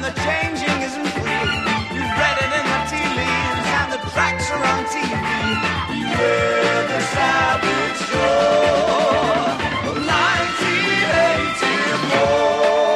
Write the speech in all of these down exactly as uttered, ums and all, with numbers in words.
weather changing isn't free. You've read it in the tea leaves and the tracks are on T V. Beware the savage shore of nineteen eighty-four.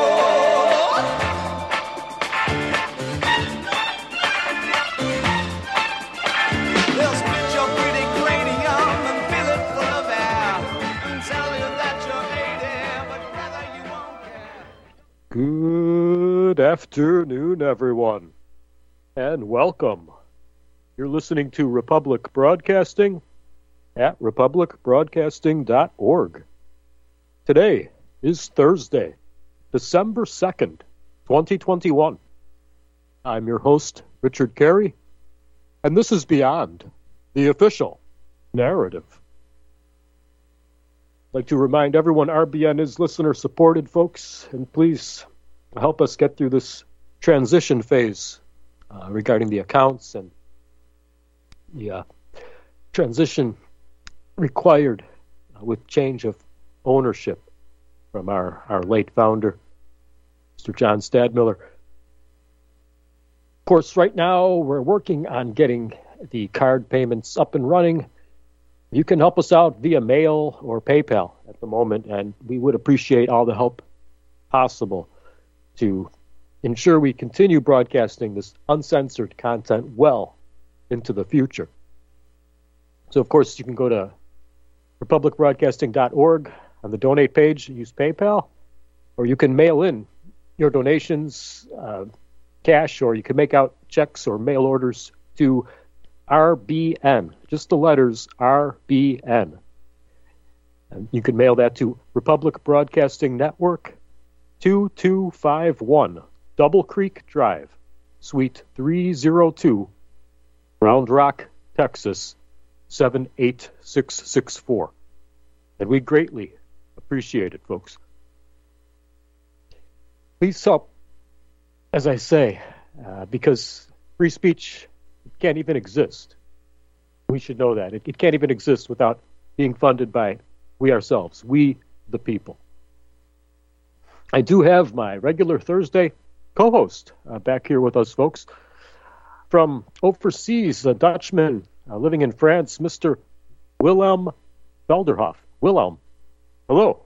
They'll split your pretty cranium and fill it full of air and tell you that you're eighty, but rather you won't care. Good afternoon, everyone, and welcome. You're listening to Republic Broadcasting at republic broadcasting dot org. Today is Thursday, December second, twenty twenty-one. I'm your host, Richard Carey, and this is Beyond the Official Narrative. I'd like to remind everyone R B N is listener-supported, folks, and please help us get through this transition phase uh, regarding the accounts and the uh, transition required uh, with change of ownership from our, our late founder, Mister John Stadmiller. Of course, right now we're working on getting the card payments up and running. You can help us out via mail or PayPal at the moment, and we would appreciate all the help possible to ensure we continue broadcasting this uncensored content well into the future. So, of course, you can go to republic broadcasting dot org on the donate page, use PayPal, or you can mail in your donations, uh, cash, or you can make out checks or mail orders to R B N, just the letters R B N. And you can mail that to Republic Broadcasting Network, two two five one Double Creek Drive, Suite three oh two, Round Rock, Texas, seven eight six six four. And we greatly appreciate it, folks. Please help, as I say, uh, because free speech can't even exist. We should know that. It, it can't even exist without being funded by we ourselves, we the people. I do have my regular Thursday co-host uh, back here with us, folks. From overseas, a Dutchman uh, living in France, Mister Willem Velderhof. Willem, hello.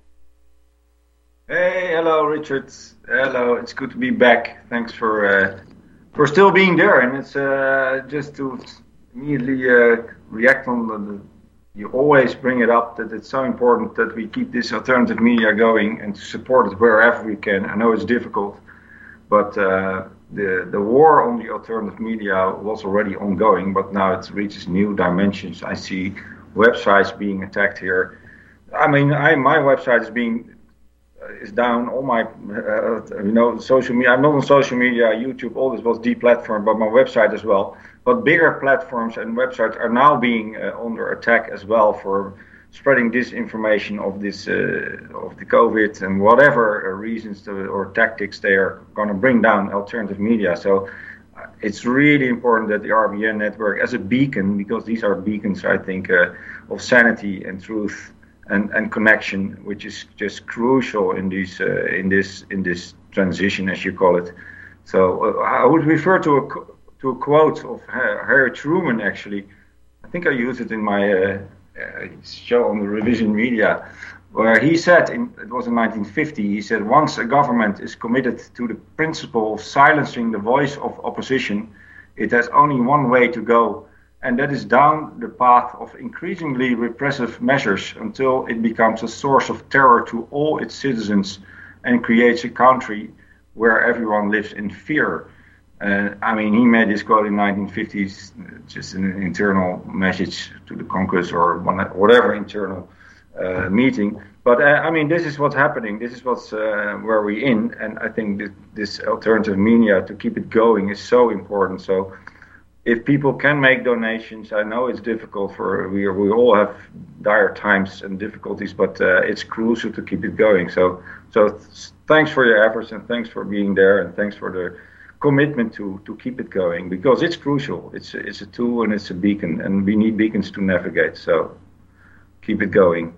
Hey, hello, Richard. Hello, it's good to be back. Thanks for uh, for still being there. And it's uh, just to immediately uh, react on the, the. You always bring it up that it's so important that we keep this alternative media going and to support it wherever we can. I know it's difficult, but uh, the the war on the alternative media was already ongoing, but now it reaches new dimensions. I see websites being attacked here. I mean, I my website is being uh, is down. All my uh, you know social media. I'm not on social media. YouTube, all this was deplatformed, but my website as well. But bigger platforms and websites are now being uh, under attack as well for spreading disinformation of this uh, of the COVID and whatever uh, reasons to, or tactics they are going to bring down alternative media. So uh, it's really important that the R B N network, as a beacon, because these are beacons, I think, uh, of sanity and truth and, and connection, which is just crucial in these uh, in this in this transition, as you call it. So uh, I would refer to a to a quote of Harry Truman, actually. I think I used it in my uh, uh, show on the Revision Media, where he said, in, it was in nineteen fifty, he said, once a government is committed to the principle of silencing the voice of opposition, it has only one way to go, and that is down the path of increasingly repressive measures until it becomes a source of terror to all its citizens and creates a country where everyone lives in fear. Uh, I mean, he made this quote in nineteen fifties, just an internal message to the Congress or one, whatever internal uh, meeting. But uh, I mean, this is what's happening. This is what's uh, where we're in, and I think that this alternative media, to keep it going, is so important. So, if people can make donations, I know it's difficult for we we all have dire times and difficulties, but uh, it's crucial to keep it going. So, so th- thanks for your efforts and thanks for being there and thanks for the commitment to to keep it going, because it's crucial. It's it's a tool and it's a beacon, and we need beacons to navigate. So keep it going.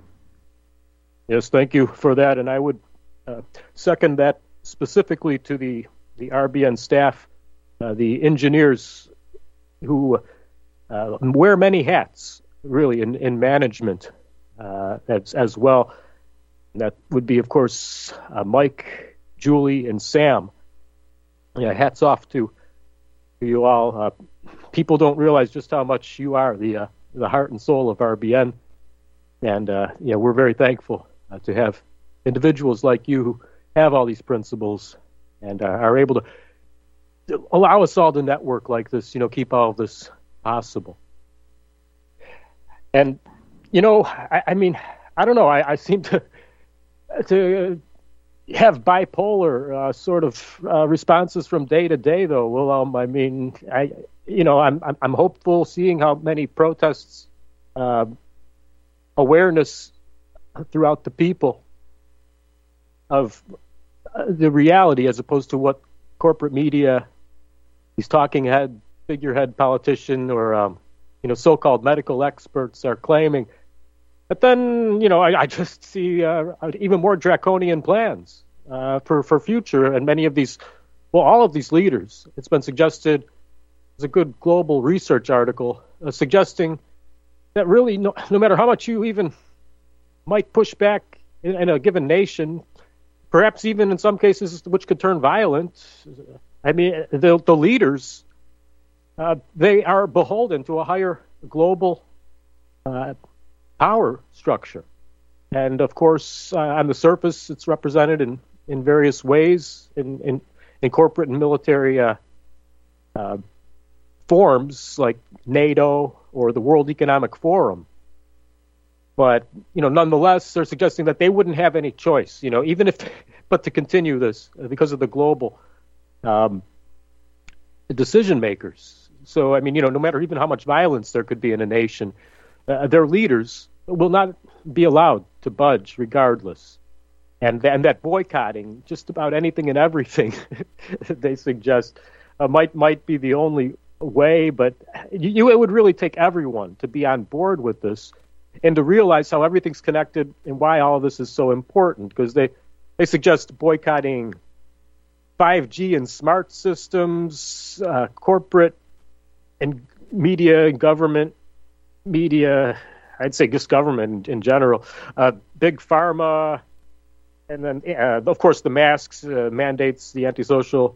Yes, thank you for that, and I would uh, second that specifically to the the R B N staff, uh, the engineers who uh, wear many hats, really, in, in management uh, as, as well. And that would be, of course, uh, Mike, Julie, and Sam. Yeah, hats off to, to you all. Uh, people don't realize just how much you are the uh, the heart and soul of R B N. And, uh, yeah, we're very thankful uh, to have individuals like you who have all these principles and uh, are able to allow us all to network like this, you know, keep all of this possible. And, you know, I, I mean, I don't know, I, I seem to to have bipolar uh, sort of uh, responses from day to day, though, Wilhelm. I mean, I, you know, I'm, I'm, I'm hopeful seeing how many protests, uh, awareness throughout the people of uh, the reality as opposed to what corporate media, these talking head, figurehead politician or, um, you know, so-called medical experts are claiming. But then, you know, I, I just see uh, even more draconian plans uh, for, for future. And many of these, well, all of these leaders, it's been suggested, there's a good global research article uh, suggesting that really no, no matter how much you even might push back in, in a given nation, perhaps even in some cases which could turn violent, I mean, the, the leaders, uh, they are beholden to a higher global uh, power structure. And of course, uh, on the surface, it's represented in, in various ways in, in, in corporate and military uh, uh, forms like NATO or the World Economic Forum. But, you know, nonetheless, they're suggesting that they wouldn't have any choice, you know, even if, but to continue this because of the global um, decision makers. So, I mean, you know, no matter even how much violence there could be in a nation, uh, their leaders will not be allowed to budge regardless. And, and that boycotting just about anything and everything they suggest uh, might might be the only way, but you, it would really take everyone to be on board with this and to realize how everything's connected and why all of this is so important, because they, they suggest boycotting five G and smart systems, uh, corporate and media and government media, I'd say just government in, in general, uh, big pharma, and then, uh, of course, the masks, uh, mandates, the antisocial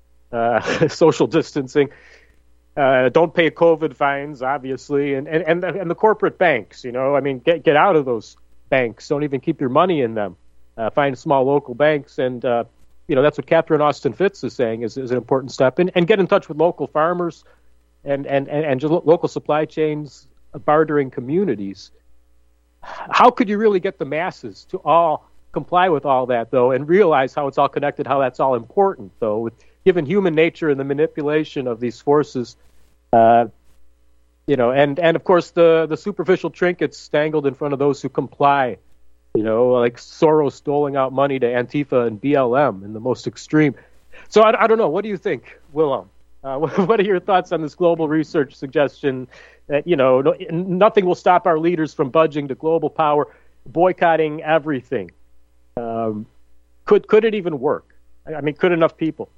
uh, social distancing. Uh, don't pay COVID fines, obviously, and, and, and, the, and the corporate banks, you know, I mean, get get out of those banks. Don't even keep your money in them. Uh, find small local banks, and, uh, you know, that's what Catherine Austin Fitts is saying is, is an important step. And, and get in touch with local farmers and, and, and, and local supply chains, bartering communities. How could you really get the masses to all comply with all that, though, and realize how it's all connected, how that's all important, though, with given human nature and the manipulation of these forces, uh, you know, and, and of course the, the superficial trinkets dangled in front of those who comply, you know, like Soros doling out money to Antifa and B L M in the most extreme. So I, I don't know. What do you think, Wilhelm? Uh, what are your thoughts on this global research suggestion that, you know, no, nothing will stop our leaders from budging to global power, boycotting everything? Um, could could it even work? I mean, could enough people?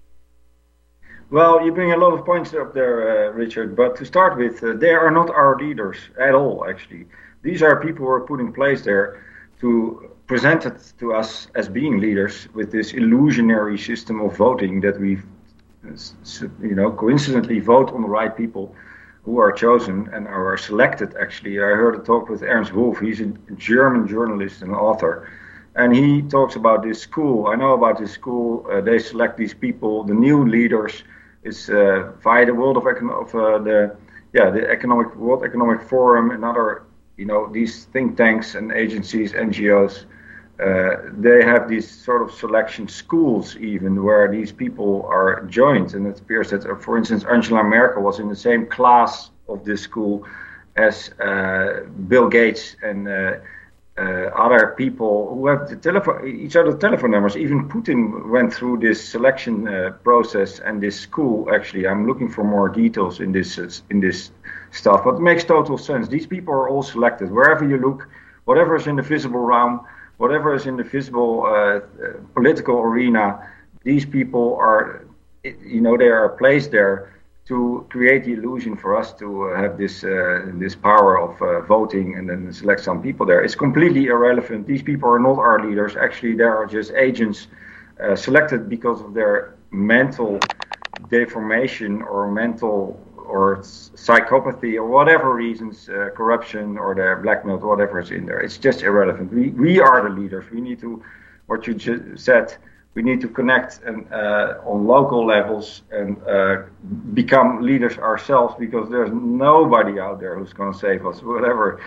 Well, you bring a lot of points up there, uh, Richard, but to start with, uh, they are not our leaders at all, actually. These are people who are put in place there to present it to us as being leaders with this illusionary system of voting that we, you know, coincidentally vote on the right people who are chosen and are selected, actually. I heard a talk with Ernst Wolf. He's a German journalist and author. And he talks about this school. I know about this school. Uh, they select these people, the new leaders. Is uh, via the World of, Econ- of uh, the yeah the economic World Economic Forum and other, you know, these think tanks and agencies, N G Os. Uh, they have these sort of selection schools even where these people are joined, and it appears that, uh, for instance, Angela Merkel was in the same class of this school as uh, Bill Gates and uh, uh, other people who have the telephone, each other's telephone numbers. Even Putin went through this selection uh, process and this school. Actually, I'm looking for more details in this uh, in this stuff, but it makes total sense. These people are all selected. Wherever you look, whatever is in the visible realm, whatever is in the visible uh, uh, political arena, these people are it, you know, they are placed there to create the illusion for us to uh, have this uh, this power of uh, voting and then select some people there. It's completely irrelevant. These people are not our leaders. Actually, they are just agents uh, selected because of their mental deformation or mental or psychopathy or whatever reasons, uh, corruption or their blackmail, whatever is in there. It's just irrelevant. We we are the leaders. We need to, what you just said, we need to connect and uh, on local levels and uh, become leaders ourselves, because there's nobody out there who's going to save us. Whatever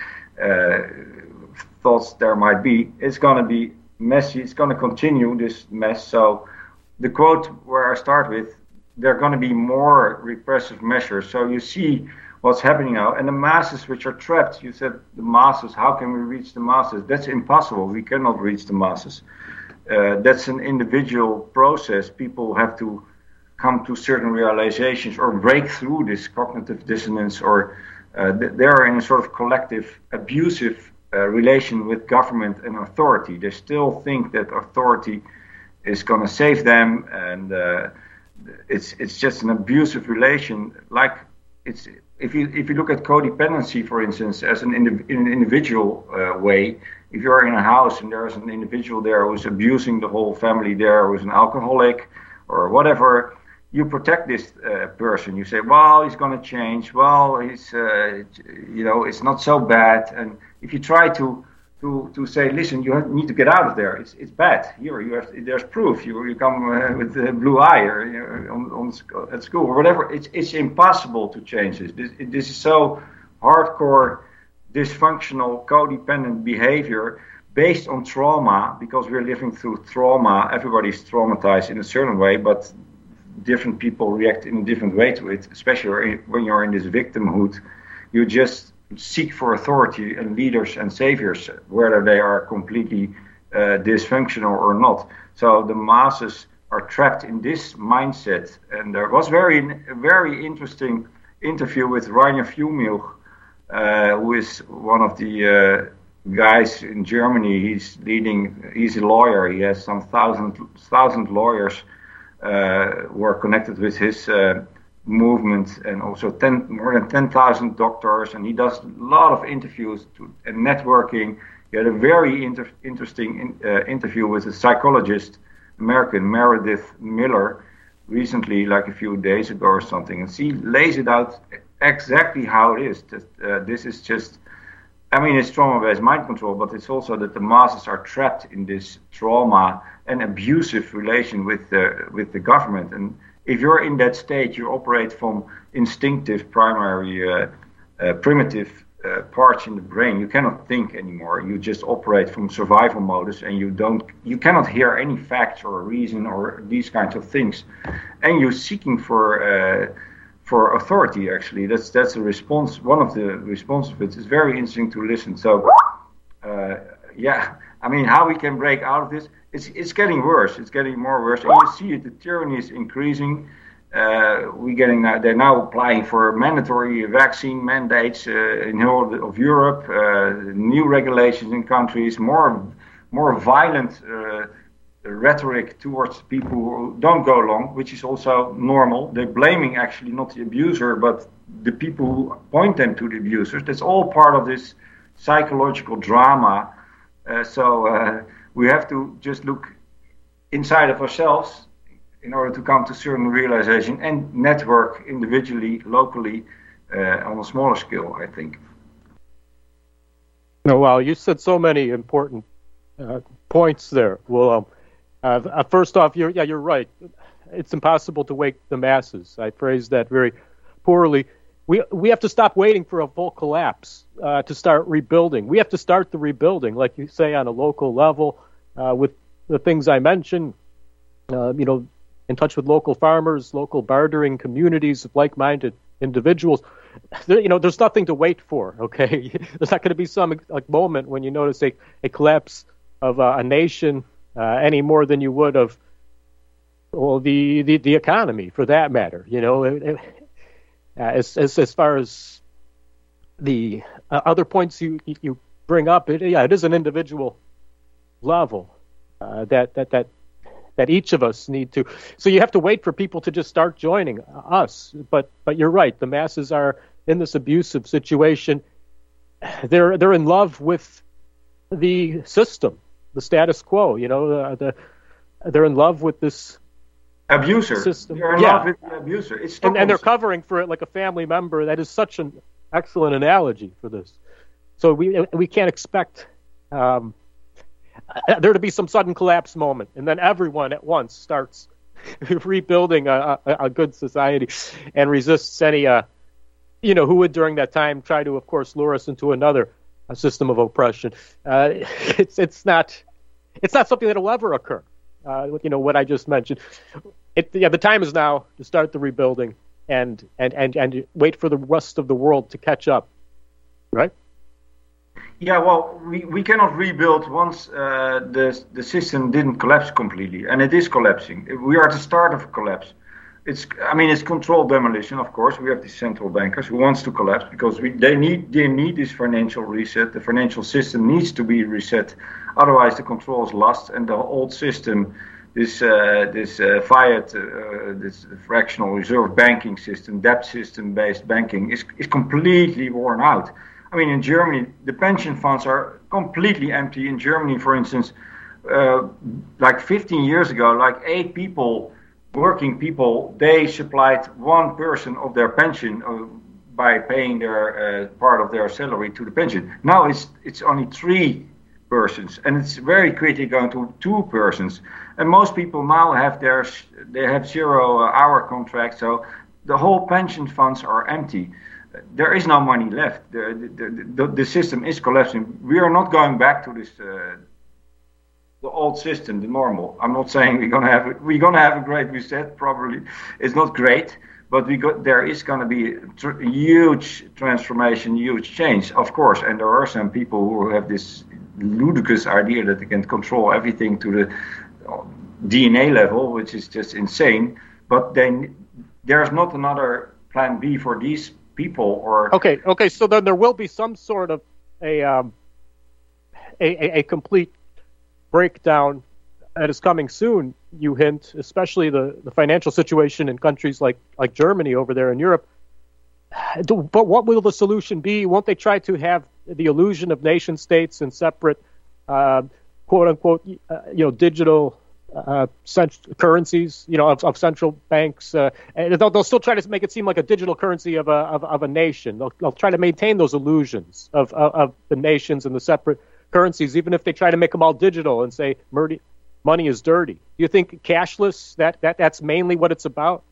uh, thoughts there might be, it's going to be messy. It's going to continue this mess. So the quote where I start with, there are going to be more repressive measures. So you see what's happening now. And the masses which are trapped, you said the masses, how can we reach the masses? That's impossible. We cannot reach the masses. Uh, that's an individual process. People have to come to certain realizations or break through this cognitive dissonance, or uh, th- they are in a sort of collective abusive uh, relation with government and authority. They still think that authority is going to save them, and uh, it's it's just an abusive relation. Like it's if you if you look at codependency, for instance, as an indiv- in an individual uh, way. If you're in a house and there's an individual there who's abusing the whole family there, who's an alcoholic or whatever, you protect this uh, person. You say, well, he's going to change. Well, he's, uh, you know, it's not so bad. And if you try to to to say, listen, you have, need to get out of there. It's it's bad. Here, you have there's proof. You you come uh, with a blue eye or you know, on, on at school or whatever. It's it's impossible to change this. This this is so hardcore, dysfunctional, codependent behavior based on trauma, because we're living through trauma. Everybody's traumatized in a certain way, but different people react in a different way to it, especially when you're in this victimhood. You just seek for authority and leaders and saviors, whether they are completely uh, dysfunctional or not. So the masses are trapped in this mindset. And there was very, a very interesting interview with Rainer Fjumilch, Uh, who is one of the uh, guys in Germany. He's leading. He's a lawyer. He has some thousand thousand lawyers uh, who are connected with his uh, movement, and also ten more than ten thousand doctors. And he does a lot of interviews to, and networking. He had a very inter- interesting in, uh, interview with a psychologist, American Meredith Miller, recently, like a few days ago or something, and she lays it out exactly how it is. That, uh, this is just, I mean, it's trauma-based mind control, but it's also that the masses are trapped in this trauma and abusive relation with the with the government. And if you're in that state, you operate from instinctive, primary, uh, uh, primitive uh, parts in the brain. You cannot think anymore. You just operate from survival modus, and you don't, you cannot hear any facts or reason or these kinds of things. And you're seeking for uh, for authority. Actually, that's that's a response. One of the responses of it is very interesting to listen. So, uh, yeah, I mean, how we can break out of this? It's it's getting worse. It's getting more worse, and you see it. The tyranny is increasing. Uh, we getting uh, they're now applying for mandatory vaccine mandates uh, in all of Europe. Uh, new regulations in countries. More more violent Uh, rhetoric towards people who don't go along, which is also normal. They're blaming actually not the abuser, but the people who point them to the abusers. That's all part of this psychological drama. Uh, so uh, we have to just look inside of ourselves in order to come to certain realization and network individually, locally, uh, on a smaller scale, I think. No, wow, you said so many important uh, points there, Willem. Uh, first off, you're, yeah, you're right. It's impossible to wake the masses. I phrased that very poorly. We we have to stop waiting for a full collapse uh, to start rebuilding. We have to start the rebuilding, like you say, on a local level, uh, with the things I mentioned. Uh, you know, in touch with local farmers, local bartering communities of like-minded individuals. There, you know, there's nothing to wait for. Okay, there's not going to be some like moment when you notice a, a collapse of uh, a nation. Uh, any more than you would of, well, the, the, the economy, for that matter. You know, it, it, as, as as far as the uh, other points you you bring up, it, yeah, it is an individual level uh, that that that that each of us need to. So you have to wait for people to just start joining us. But but you're right. The masses are in this abusive situation. They're they're in love with the system, the status quo. You know, the, the they're in love with this abuser. System. They're in yeah. love with the abuser. It's and, and they're covering for it like a family member. That is such an excellent analogy for this. So we we can't expect um, there to be some sudden collapse moment, and then everyone at once starts rebuilding a, a, a good society and resists any, uh, you know, who would during that time try to, of course, lure us into another a system of oppression. Uh, it's it's not it's not something that will ever occur. Uh, you know what I just mentioned. It, yeah, the time is now to start the rebuilding and and and and wait for the rest of the world to catch up. Right? Yeah, well, we, we cannot rebuild once uh, the the system didn't collapse completely, and it is collapsing. We are at the start of a collapse. It's, I mean, it's controlled demolition, of course. We have these central bankers who wants to collapse because we, they need they need this financial reset. The financial system needs to be reset, otherwise the control is lost, and the old system, this uh, this uh, fiat, uh, this fractional reserve banking system, debt system based banking, is is completely worn out. I mean, in Germany, the pension funds are completely empty. In Germany, for instance, uh, like fifteen years ago, like eight people, working people, they supplied one person of their pension uh, by paying their uh, part of their salary to the pension. Now it's it's only three persons, and it's very quickly going to two persons. And most people now have their they have zero hour contracts, so the whole pension funds are empty. There is no money left. The, the, the, the system is collapsing. We are not going back to this, uh, the old system, the normal. I'm not saying we're gonna have we're gonna have a great reset. Probably it's not great, but we got there is gonna be a tr- huge transformation, huge change, of course. And there are some people who have this ludicrous idea that they can control everything to the D N A level, which is just insane. But then there's not another plan B for these people. Or okay, okay. So then there will be some sort of a um, a, a, a complete breakdown that is coming soon. You hint, especially the, the financial situation in countries like like Germany over there in Europe. But what will the solution be? Won't they try to have the illusion of nation states and separate, uh, quote unquote, uh, you know, digital uh, cent- currencies, you know, of, of central banks? Uh, and they'll, they'll still try to make it seem like a digital currency of a of, of a nation. They'll, they'll try to maintain those illusions of, of of the nations and the separate currencies, even if they try to make them all digital and say money is dirty. Do you think cashless, that, that that's mainly what it's about?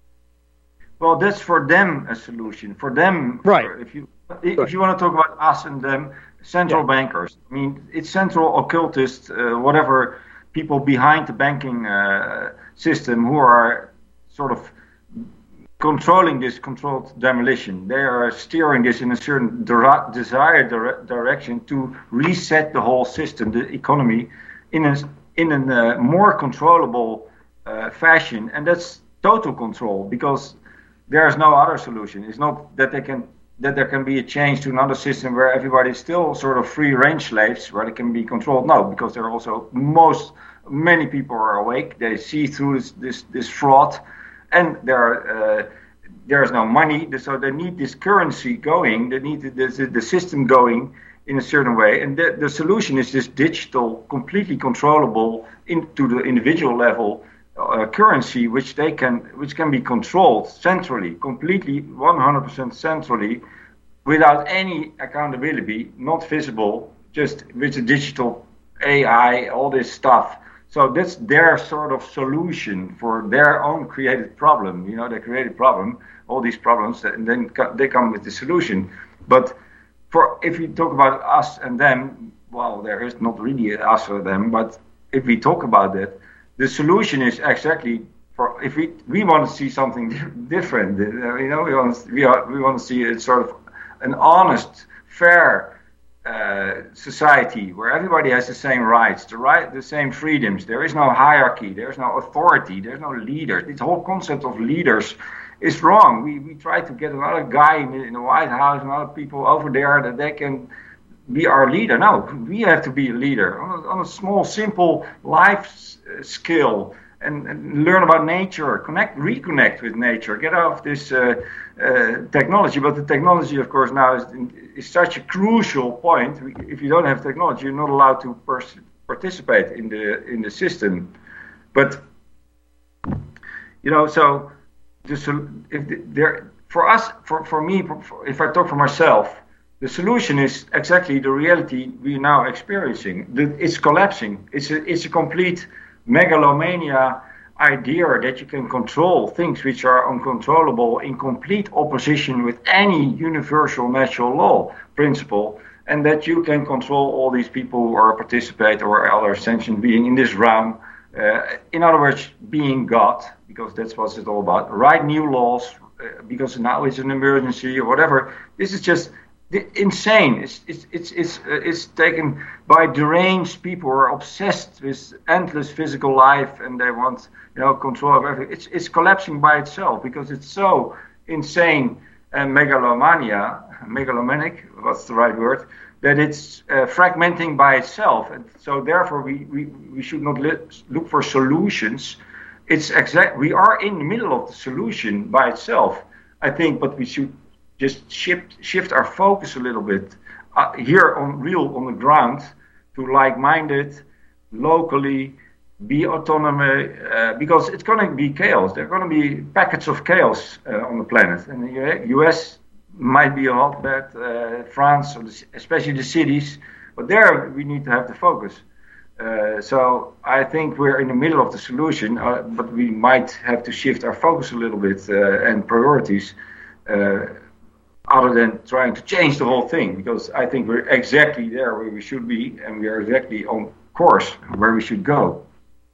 Well, that's for them a solution. For them, right? For, if you if right. you want to talk about us and them, central yeah. bankers. I mean, it's central occultists, uh, whatever people behind the banking uh, system who are sort of controlling this controlled demolition. They are steering this in a certain dire- desired dire- direction to reset the whole system, the economy, in a in a uh, more controllable uh, fashion, and that's total control, because there's no other solution. It's not that they can that there can be a change to another system where everybody's still sort of free range slaves where they can be controlled. No, because there are also most many people are awake. They see through this this, this fraud, and there are, uh, there's no money. So they need this currency going. They need the, the, the system going in a certain way. And the, the solution is this digital, completely controllable into the individual level Uh, currency, which they can, which can be controlled centrally, completely, one hundred percent centrally, without any accountability, not visible, just with the digital A I, all this stuff. So that's their sort of solution for their own created problem. You know, they created problem, all these problems, and then they come with the solution. But for if we talk about us and them, well, there is not really us or them. But if we talk about that, the solution is exactly for if we we want to see something different. You know, we want we are we want to see a sort of an honest, fair uh, society where everybody has the same rights, the right, the same freedoms. There is no hierarchy. There is no authority. There's no leaders. This whole concept of leaders is wrong. We we try to get another guy in the, in the White House and other people over there that they can be our leader. No, we have to be a leader on a, on a small, simple life skill. and, and learn about nature, connect, reconnect with nature, get off this uh, uh, technology. But the technology, of course, now is, is such a crucial point. If you don't have technology, you're not allowed to pers- participate in the in the system. But you know, so the, if the, there for us, for for me, for, if I talk for myself, the solution is exactly the reality we're now experiencing. The, it's collapsing. It's a, it's a complete megalomania idea that you can control things which are uncontrollable in complete opposition with any universal natural law principle, and that you can control all these people who are participate or other sentient being in this realm. Uh, in other words, being God, because that's what it's all about. Write new laws uh, because now it's an emergency or whatever. This is just insane. It's it's it's it's, uh, it's taken by deranged people who are obsessed with endless physical life, and they want, you know, control of everything. It's it's collapsing by itself because it's so insane and megalomania, megalomaniac. What's the right word? That it's uh, fragmenting by itself, and so therefore we we, we should not li- look for solutions. It's exact. We are in the middle of the solution by itself, I think, but we should just shift shift our focus a little bit uh, here on real on the ground to like-minded, locally, be autonomous, uh, because it's going to be chaos. There are going to be packets of chaos uh, on the planet, and the U S might be a hotbed, uh, France, or the, especially the cities, but there we need to have the focus. Uh, so I think we're in the middle of the solution, uh, but we might have to shift our focus a little bit uh, and priorities. Uh, other than trying to change the whole thing, because I think we're exactly there where we should be, and we are exactly on course where we should go.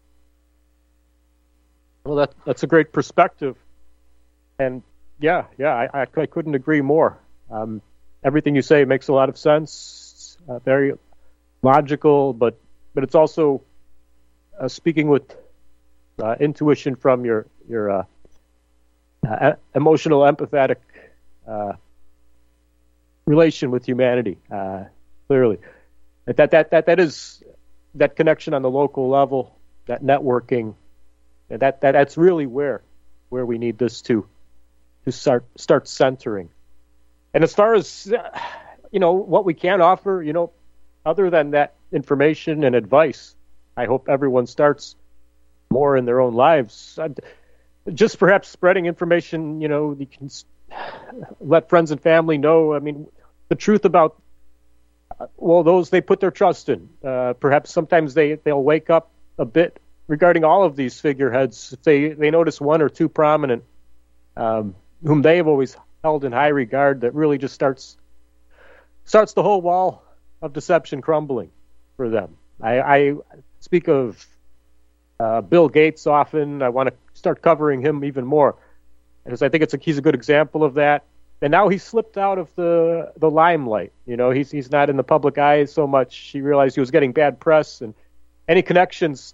Well, that, that's a great perspective. And yeah, yeah, I, I, I couldn't agree more. Um, everything you say makes a lot of sense, uh, very logical, but, but it's also uh, speaking with uh, intuition from your, your uh, uh, emotional, empathetic uh, relation with humanity, uh, clearly. That, that that that is that connection on the local level, that networking, that that that's really where where we need this to to start start centering. And as far as uh, you know, what we can offer, you know, other than that information and advice, I hope everyone starts more in their own lives. I'd, just perhaps spreading information, you know, you can let friends and family know. I mean, the truth about, well, those they put their trust in. Uh, perhaps sometimes they, they'll wake up a bit regarding all of these figureheads. If they, they notice one or two prominent, um, whom they have always held in high regard, that really just starts starts the whole wall of deception crumbling for them. I, I speak of uh, Bill Gates often. I want to start covering him even more, because I think it's a, he's a good example of that. And now he's slipped out of the the limelight. You know, he's he's not in the public eye so much. He realized he was getting bad press, and any connections,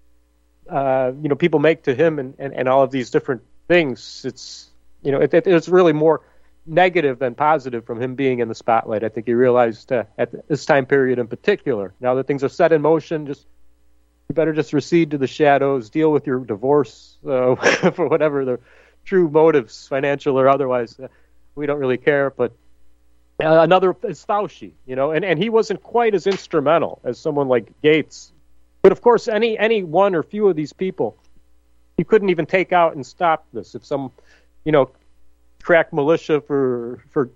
uh, you know, people make to him and, and, and all of these different things. It's, you know, it, it, it's really more negative than positive from him being in the spotlight. I think he realized uh, at this time period in particular. Now that things are set in motion, just you better just recede to the shadows, deal with your divorce uh, for whatever the true motives, financial or otherwise. Uh, we don't really care. But uh, another is Fauci, you know, and, and he wasn't quite as instrumental as someone like Gates. But of course, any any one or few of these people, you couldn't even take out and stop this. If some, you know, crack militia for for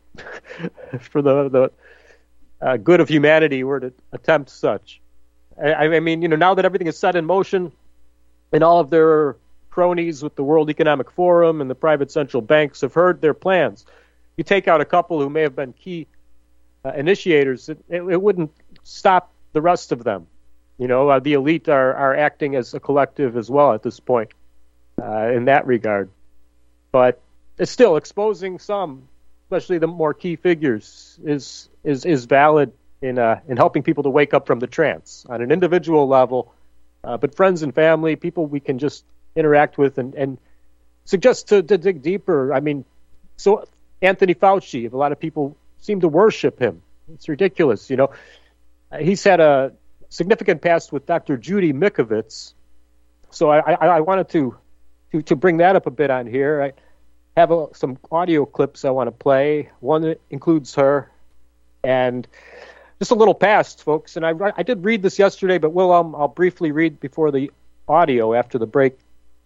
for the the uh, good of humanity were to attempt such. I, I mean, you know, now that everything is set in motion, and all of their cronies with the World Economic Forum and the private central banks have heard their plans. You take out a couple who may have been key uh, initiators, it, it, it wouldn't stop the rest of them. You know, uh, the elite are, are acting as a collective as well at this point uh, in that regard. But it's still exposing some, especially the more key figures, is is is valid in uh, in helping people to wake up from the trance on an individual level. Uh, but friends and family, people we can just interact with and, and suggest to, to dig deeper. I mean, so Anthony Fauci, a lot of people seem to worship him. It's ridiculous, you know. Uh, he's had a significant past with Doctor Judy Mikovits, so I, I, I wanted to, to to bring that up a bit on here. I have a, some audio clips I want to play. One that includes her, and just a little past, folks. And I, I did read this yesterday, but Will, I'll, I'll briefly read before the audio after the break.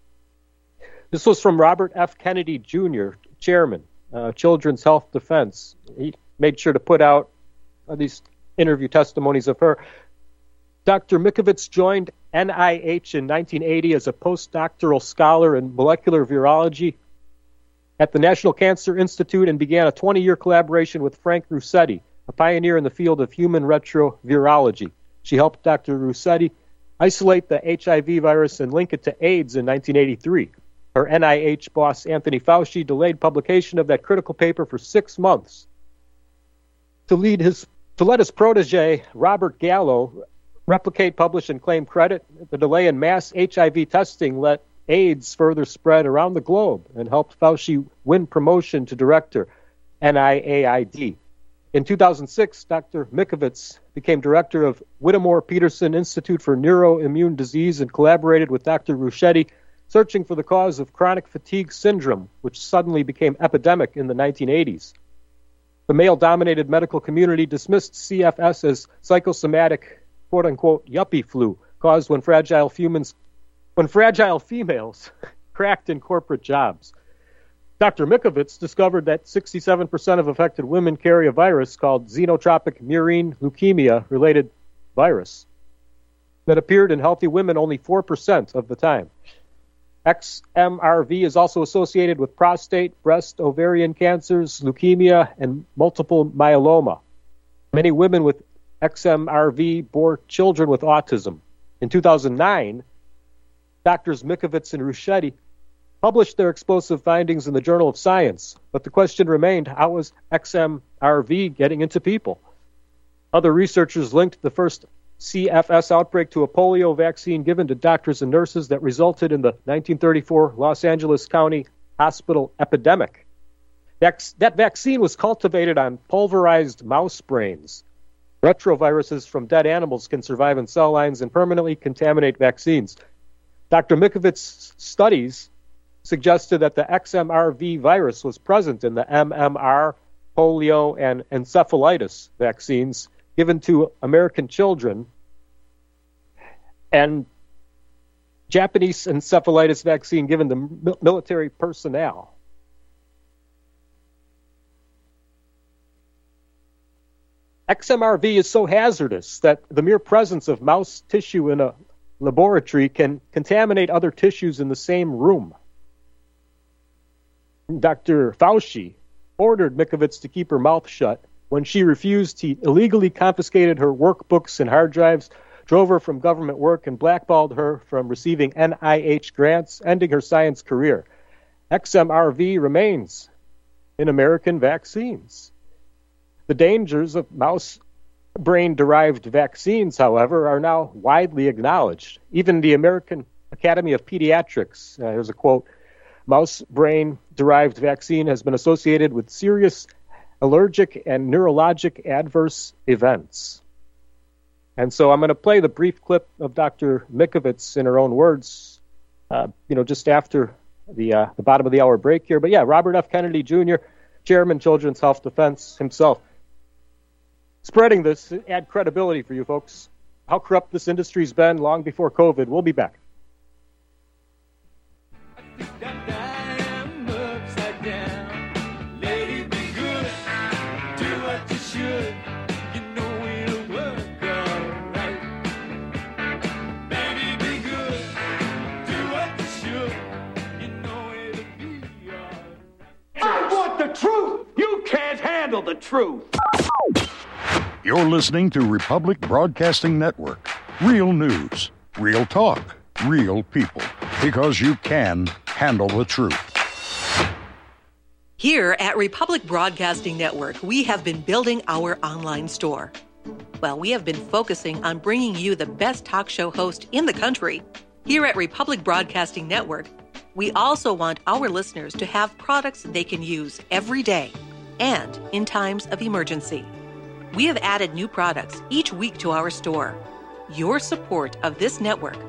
This was from Robert F. Kennedy Junior, chairman, uh, Children's Health Defense. He made sure to put out uh, these interview testimonies of her. Doctor Mikovits joined N I H in nineteen eighty as a postdoctoral scholar in molecular virology at the National Cancer Institute and began a twenty-year collaboration with Frank Ruscetti, a pioneer in the field of human retrovirology. She helped Doctor Ruscetti isolate the H I V virus and link it to AIDS in nineteen eighty-three. Her N I H boss, Anthony Fauci, delayed publication of that critical paper for six months to lead his to let his protege, Robert Gallo, replicate, publish, and claim credit. The delay in mass H I V testing let AIDS further spread around the globe and helped Fauci win promotion to director, N I A I D. In two thousand six, Doctor Mikovits became director of Whittemore Peterson Institute for Neuroimmune Disease and collaborated with Doctor Ruscetti, searching for the cause of chronic fatigue syndrome, which suddenly became epidemic in the nineteen eighties. The male-dominated medical community dismissed C F S as psychosomatic, quote-unquote, yuppie flu, caused when fragile humans, when fragile females cracked in corporate jobs. Doctor Mikovits discovered that sixty-seven percent of affected women carry a virus called xenotropic murine leukemia-related virus that appeared in healthy women only four percent of the time. X M R V is also associated with prostate, breast, ovarian cancers, leukemia, and multiple myeloma. Many women with X M R V bore children with autism. In two thousand nine, Doctors Mikovits and Ruscetti published their explosive findings in the Journal of Science, but the question remained, how was X M R V getting into people? Other researchers linked the first C F S outbreak to a polio vaccine given to doctors and nurses that resulted in the nineteen thirty-four Los Angeles County Hospital epidemic. That, that vaccine was cultivated on pulverized mouse brains. Retroviruses from dead animals can survive in cell lines and permanently contaminate vaccines. Doctor Mikovits' studies suggested that the X M R V virus was present in the M M R, polio, and encephalitis vaccines given to American children, and Japanese encephalitis vaccine given to military personnel. X M R V is so hazardous that the mere presence of mouse tissue in a laboratory can contaminate other tissues in the same room. Doctor Fauci ordered Mikovits to keep her mouth shut. When she refused, he illegally confiscated her workbooks and hard drives, drove her from government work, and blackballed her from receiving N I H grants, ending her science career. X M R V remains in American vaccines. The dangers of mouse brain-derived vaccines, however, are now widely acknowledged. Even the American Academy of Pediatrics, uh, here's a quote, mouse brain-derived vaccine has been associated with serious allergic and neurologic adverse events. And so I'm going to play the brief clip of Doctor Mikovits in her own words, uh, you know, just after the uh, the bottom of the hour break here. But yeah, Robert F. Kennedy Junior, Chairman, Children's Health Defense himself, spreading this to add credibility for you folks. How corrupt this industry's been long before COVID. We'll be back. The truth! You can't handle the truth! You're listening to Republic Broadcasting Network. Real news, real talk, real people. Because you can handle the truth. Here at Republic Broadcasting Network, we have been building our online store. Well, we have been focusing on bringing you the best talk show host in the country. Here at Republic Broadcasting Network, we also want our listeners to have products they can use every day and in times of emergency. We have added new products each week to our store. Your support of this network,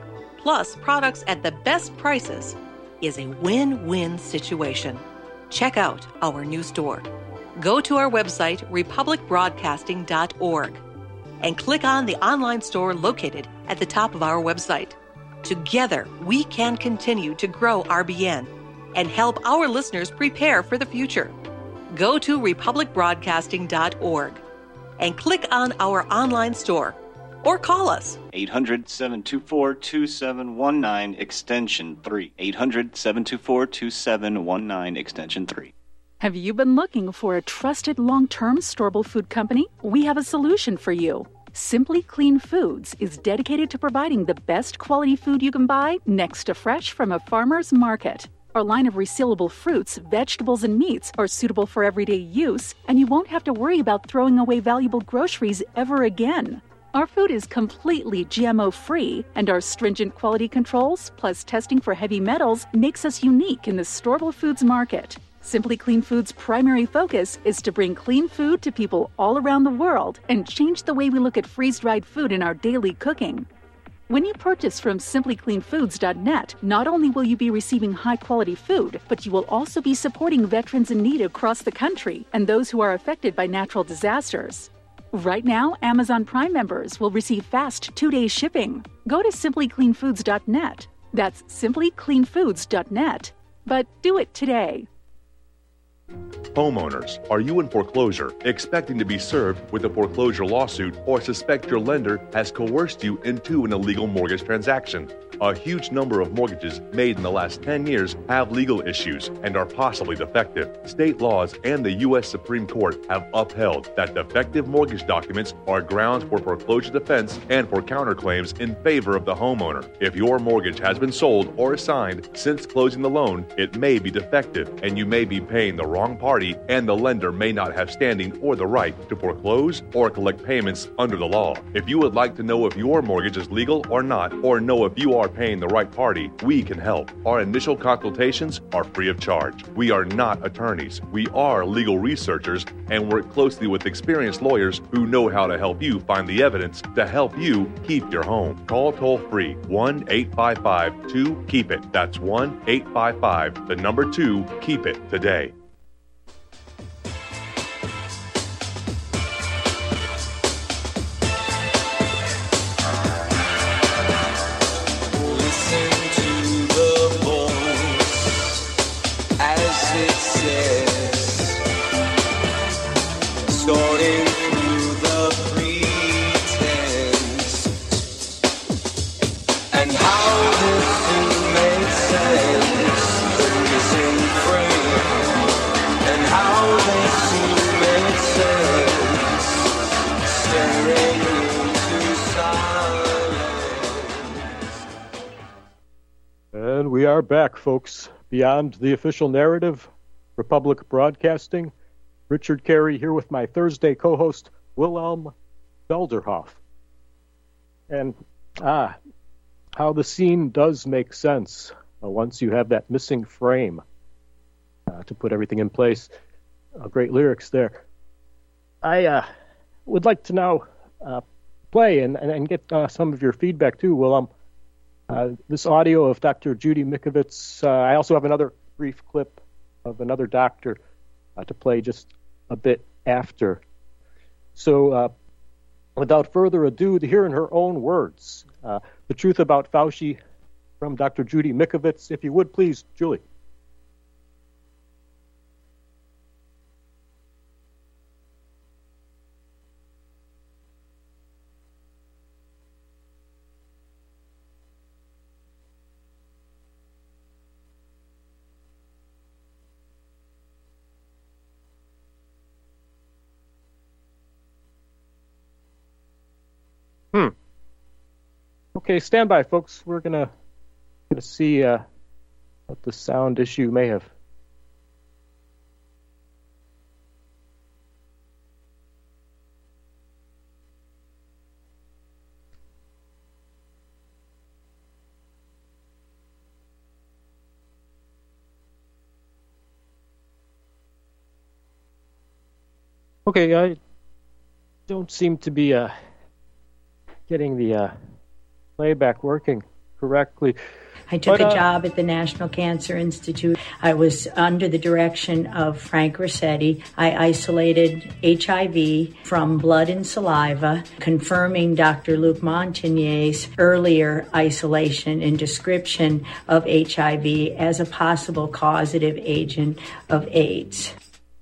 plus products at the best prices is a win-win situation. Check out our new store. Go to our website, republic broadcasting dot org, and click on the online store located at the top of our website. Together, we can continue to grow R B N and help our listeners prepare for the future. Go to republic broadcasting dot org and click on our online store or call us. eight hundred, seven two four, two seven one nine, extension three. eight hundred, seven two four, two seven one nine, extension three. Have you been looking for a trusted long-term storable food company? We have a solution for you. Simply Clean Foods is dedicated to providing the best quality food you can buy next to fresh from a farmer's market. Our line of resealable fruits, vegetables, and meats are suitable for everyday use, and you won't have to worry about throwing away valuable groceries ever again. Our food is completely G M O-free, and our stringent quality controls, plus testing for heavy metals, makes us unique in the storable foods market. Simply Clean Foods' primary focus is to bring clean food to people all around the world and change the way we look at freeze-dried food in our daily cooking. When you purchase from simply clean foods dot net, not only will you be receiving high-quality food, but you will also be supporting veterans in need across the country and those who are affected by natural disasters. Right now, Amazon Prime members will receive fast two-day shipping. Go to simply clean foods dot net. That's simply clean foods dot net. But do it today. Homeowners, are you in foreclosure, expecting to be served with a foreclosure lawsuit, or suspect your lender has coerced you into an illegal mortgage transaction? A huge number of mortgages made in the last ten years have legal issues and are possibly defective. State laws and the U S Supreme Court have upheld that defective mortgage documents are grounds for foreclosure defense and for counterclaims in favor of the homeowner. If your mortgage has been sold or assigned since closing the loan, it may be defective and you may be paying the wrong party, and the lender may not have standing or the right to foreclose or collect payments under the law. If you would like to know if your mortgage is legal or not, or know if you are paying the right party, we can help. Our initial consultations are free of charge. We are not attorneys. We are legal researchers and work closely with experienced lawyers who know how to help you find the evidence to help you keep your home. Call toll free one eight five five two keep it. That's one eight five five, the number two, keep it today. And we are back, folks. Beyond the official narrative, Republic Broadcasting. Richard Carey here with my Thursday co-host, Wilhelm Felderhoff. And, ah, how the scene does make sense uh, once you have that missing frame uh, to put everything in place. Uh, great lyrics there. I uh, would like to now uh, play and, and, and get uh, some of your feedback, too, Wilhelm. Uh, this audio of Doctor Judy Mikovits. Uh, I also have another brief clip of another doctor uh, to play just a bit after. So, uh, without further ado, to hear in her own words uh, the truth about Fauci from Doctor Judy Mikovits. If you would, please, Julie. Hmm. Okay, stand by, folks. We're gonna gonna see uh, what the sound issue may have. Okay, I don't seem to be uh. getting the uh, playback working correctly. I took But, uh, a job at the National Cancer Institute. I was under the direction of Frank Ruscetti. I isolated H I V from blood and saliva, confirming Doctor Luc Montagnier's earlier isolation and description of H I V as a possible causative agent of AIDS.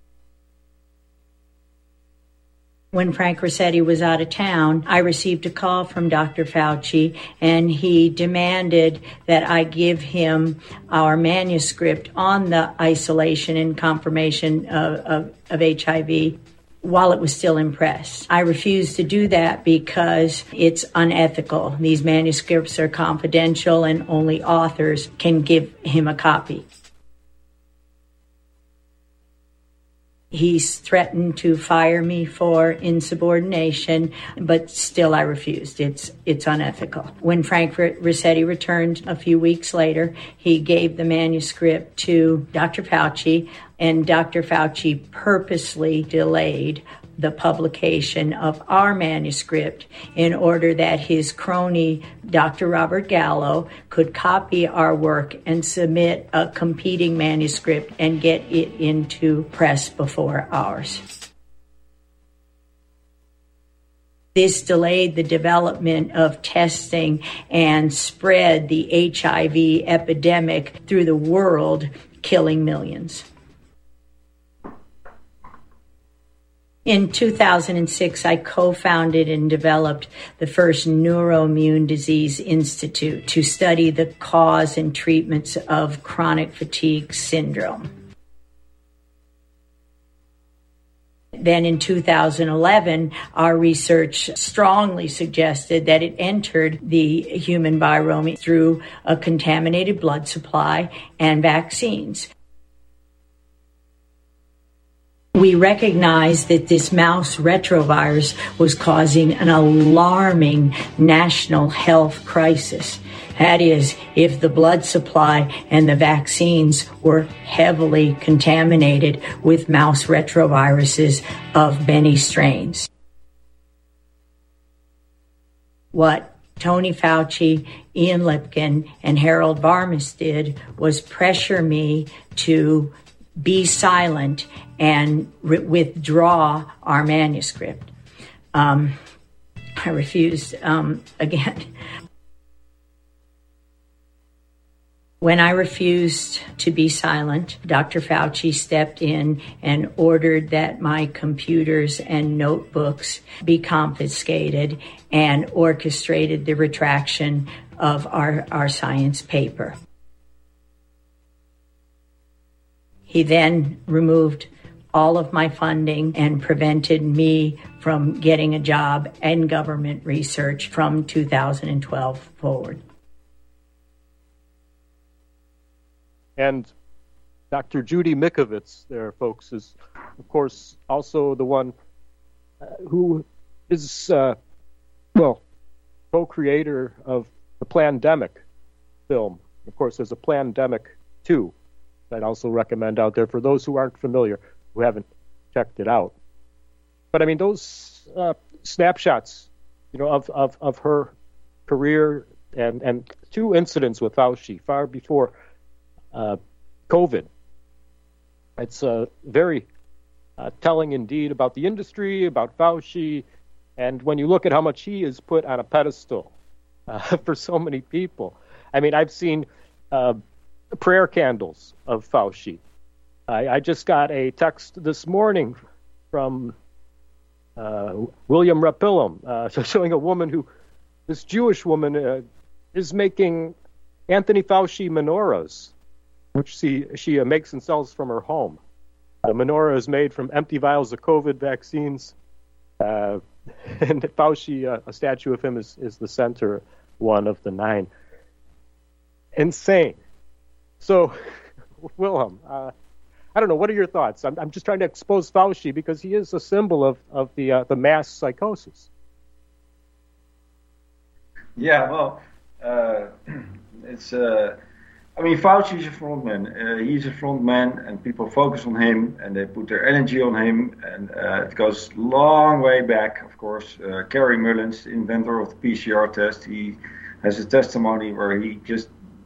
When Frank Ruscetti was out of town, I received a call from Doctor Fauci, and he demanded that I give him our manuscript on the isolation and confirmation of, of, of H I V while it was still in press. I refused to do that because it's unethical. These manuscripts are confidential, and only authors can give him a copy. He's threatened to fire me for insubordination, but still I refused. It's it's unethical. When Frank Ruscetti returned a few weeks later, he gave the manuscript to Doctor Fauci, and Doctor Fauci purposely delayed the publication of our manuscript in order that his crony, Doctor Robert Gallo, could copy our work and submit a competing manuscript and get it into press before ours. This delayed the development of testing and spread the H I V epidemic through the world, killing millions. In two thousand six, I co-founded and developed the first Neuroimmune Disease Institute to study the cause and treatments of chronic fatigue syndrome. Then in two thousand eleven, our research strongly suggested that it entered the human biome through a contaminated blood supply and vaccines. We recognized that this mouse retrovirus was causing an alarming national health crisis. That is, if the blood supply and the vaccines were heavily contaminated with mouse retroviruses of many strains. What Tony Fauci, Ian Lipkin, and Harold Varmus did was pressure me to be silent and re- withdraw our manuscript. Um, I refused um, again. When I refused to be silent, Doctor Fauci stepped in and ordered that my computers and notebooks be confiscated and orchestrated the retraction of our, our science paper. He then removed all of my funding and prevented me from getting a job in government research from two thousand twelve forward. And Doctor Judy Mikovits, there, folks, is, of course, also the one uh, who is, uh, well, co-creator of the Plandemic film. Of course, there's a Plandemic two. I'd also recommend out there for those who aren't familiar, who haven't checked it out. But I mean, those uh, snapshots, you know, of, of, of her career and, and two incidents with Fauci far before uh, COVID. It's uh, very uh, telling indeed about the industry, about Fauci, and when you look at how much he is put on a pedestal uh, for so many people. I mean, I've seen Uh, prayer candles of Fauci. I, I just got a text this morning from uh, William Rapillum uh, showing a woman who, this Jewish woman, uh, is making Anthony Fauci menorahs, which she, she uh, makes and sells from her home. The menorah is made from empty vials of COVID vaccines, uh, and Fauci, uh, a statue of him, is, is the center one of the nine. Insane. So, Wilhelm, uh, I don't know. What are your thoughts? I'm, I'm just trying to expose Fauci because he is a symbol of of the uh, the mass psychosis. Yeah, well, uh, it's. Uh, I mean, Fauci is a frontman. Uh, he's a frontman, and people focus on him, and they put their energy on him, and uh, it goes long way back. Of course, uh, Kerry Mullins, the inventor of the P C R test, he has a testimony where he just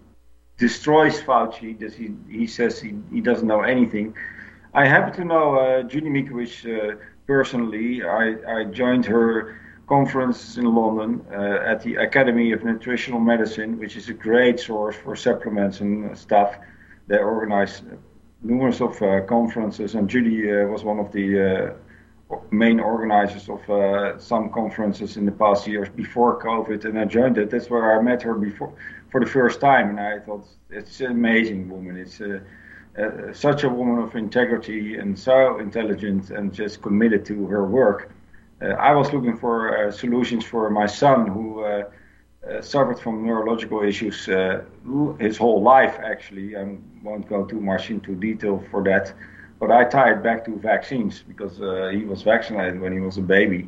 destroys Fauci. That he he says he, he doesn't know anything. I happen to know uh, Judy Mikovits uh, personally. I, I joined her conference in London uh, at the Academy of Nutritional Medicine, which is a great source for supplements and stuff. They organize numerous of uh, conferences, and Judy uh, was one of the uh, main organizers of uh, some conferences in the past years before COVID, and I joined it. That's where I met her before for the first time, and I thought it's an amazing woman. It's uh, uh, such a woman of integrity and so intelligent and just committed to her work. Uh, I was looking for uh, solutions for my son, who uh, uh, suffered from neurological issues uh, his whole life, actually. I won't go too much into detail for that, but I tie it back to vaccines because uh, he was vaccinated when he was a baby,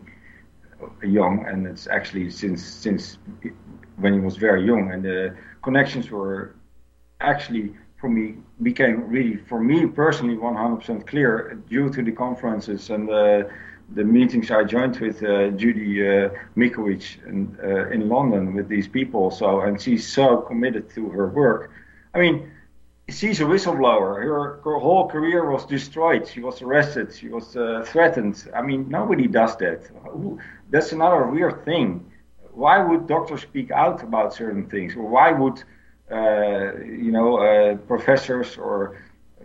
young, and it's actually since since when he was very young, and the connections were actually, for me, became really, for me personally, one hundred percent clear due to the conferences and uh, the meetings I joined with uh, Judy uh, Mikovits in, uh, in London with these people. So, and she's so committed to her work. I mean, she's a whistleblower. Her, her whole career was destroyed. She was arrested. She was uh, threatened. I mean, nobody does that. That's another weird thing. Why would doctors speak out about certain things? Or why would, uh, you know, uh, professors or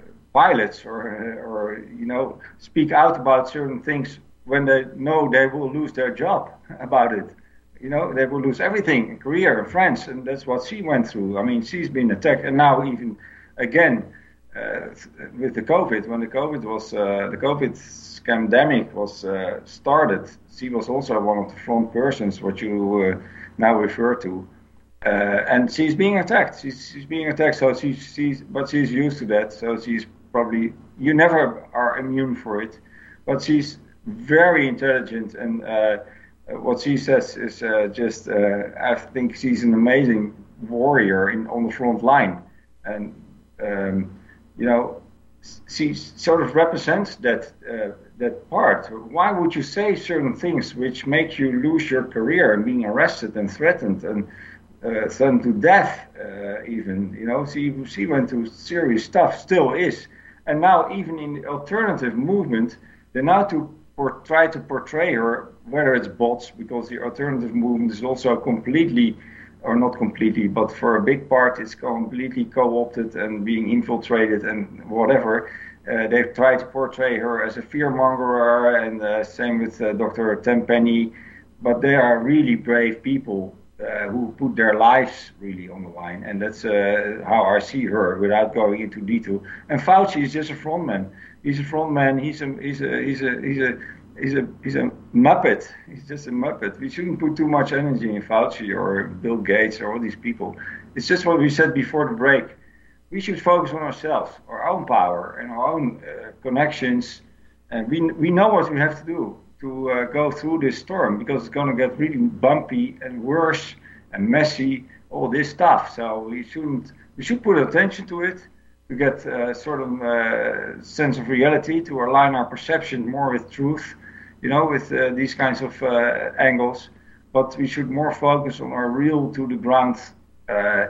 pilots or, or, you know, speak out about certain things when they know they will lose their job about it? You know, they will lose everything, career and friends, and that's what she went through. I mean, she's been attacked, and now even again uh, with the COVID, when the COVID was uh, the COVID scamdemic was uh, started, she was also one of the front persons, what you uh, now refer to, uh, and she's being attacked. She's, she's being attacked, so she's, she's but she's used to that. So she's probably, you never are immune for it, but she's very intelligent, and uh, what she says is uh, just, uh, I think she's an amazing warrior in, on the front line, and um, you know, she sort of represents that uh, that part. Why would you say certain things which make you lose your career and being arrested and threatened and uh, threatened to death uh, even? You know, she she went through serious stuff, still is, and now even in the alternative movement, they now to or try to portray her, whether it's bots, because the alternative movement is also completely, or not completely, but for a big part, it's completely co-opted and being infiltrated and whatever. Uh, they've tried to portray her as a fearmonger, and uh, same with uh, Doctor Tenpenny, but they are really brave people uh, who put their lives really on the line, and that's uh, how I see her, without going into detail. And Fauci is just a frontman. He's a frontman. He's a he's a he's a he's a he's a he's a muppet. He's just a muppet. We shouldn't put too much energy in Fauci or Bill Gates or all these people. It's just what we said before the break. We should focus on ourselves, our own power, and our own uh, connections, and we we know what we have to do to uh, go through this storm, because it's going to get really bumpy and worse and messy, all this stuff. So we shouldn't we should put attention to it, to get a sort of uh, sense of reality, to align our perception more with truth, you know, with uh, these kinds of uh, angles. But we should more focus on our real to the ground uh,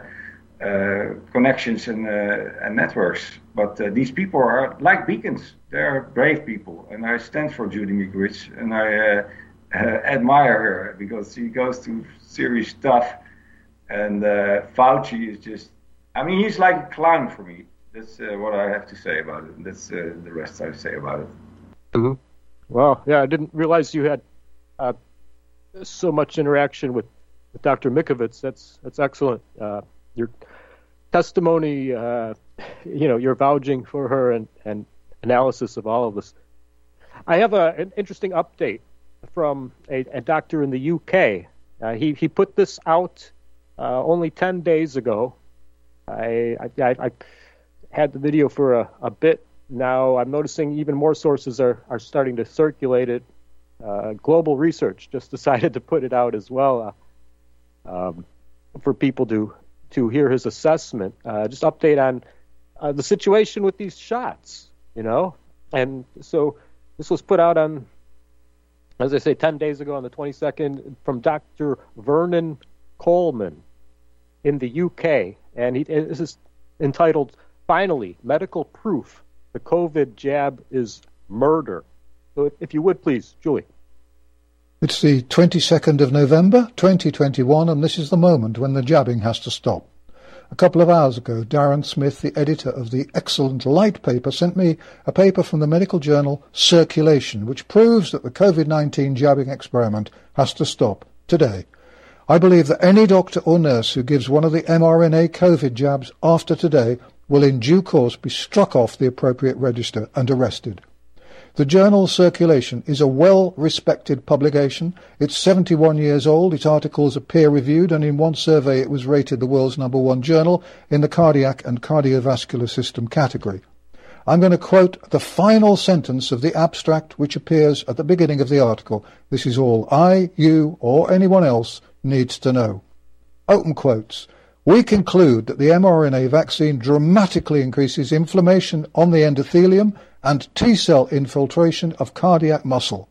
uh, connections and, uh, and networks. But uh, these people are like beacons. They're brave people, and I stand for Judy Mikovits, and I uh, uh, admire her because she goes through serious stuff. And uh, Fauci is just, I mean, he's like a clown for me. That's uh, what I have to say about it. That's uh, the rest I say about it. Mm-hmm. Well, yeah, I didn't realize you had uh, so much interaction with, with Doctor Mikovits. That's that's excellent. Uh, your testimony, uh, you know, your vouching for her and, and analysis of all of this. I have a, an interesting update from a, a doctor in the U K. Uh, he he put this out uh, only ten days ago. I I. I, I had the video for a, a bit now. I'm noticing even more sources are, are starting to circulate it. Uh, Global Research just decided to put it out as well uh, um, for people to to hear his assessment. Uh, just update on uh, the situation with these shots, you know. And so this was put out on, as I say, ten days ago on the twenty-second from Doctor Vernon Coleman. in the U K, and he, this is entitled, Finally, Medical Proof the COVID Jab is Murder. So if, if you would, please, Julie. It's the twenty-second of November, twenty twenty-one, and this is the moment when the jabbing has to stop. A couple of hours ago, Darren Smith, the editor of the excellent Light paper, sent me a paper from the medical journal Circulation, which proves that the COVID nineteen jabbing experiment has to stop today. I believe that any doctor or nurse who gives one of the mRNA COVID jabs after today will in due course be struck off the appropriate register and arrested. The journal Circulation is a well-respected publication. It's seventy-one years old, its articles are peer-reviewed, and in one survey it was rated the world's number one journal in the cardiac and cardiovascular system category. I'm going to quote the final sentence of the abstract which appears at the beginning of the article. This is all I, you, or anyone else needs to know. Open quotes. We conclude that the mRNA vaccine dramatically increases inflammation on the endothelium and T-cell infiltration of cardiac muscle,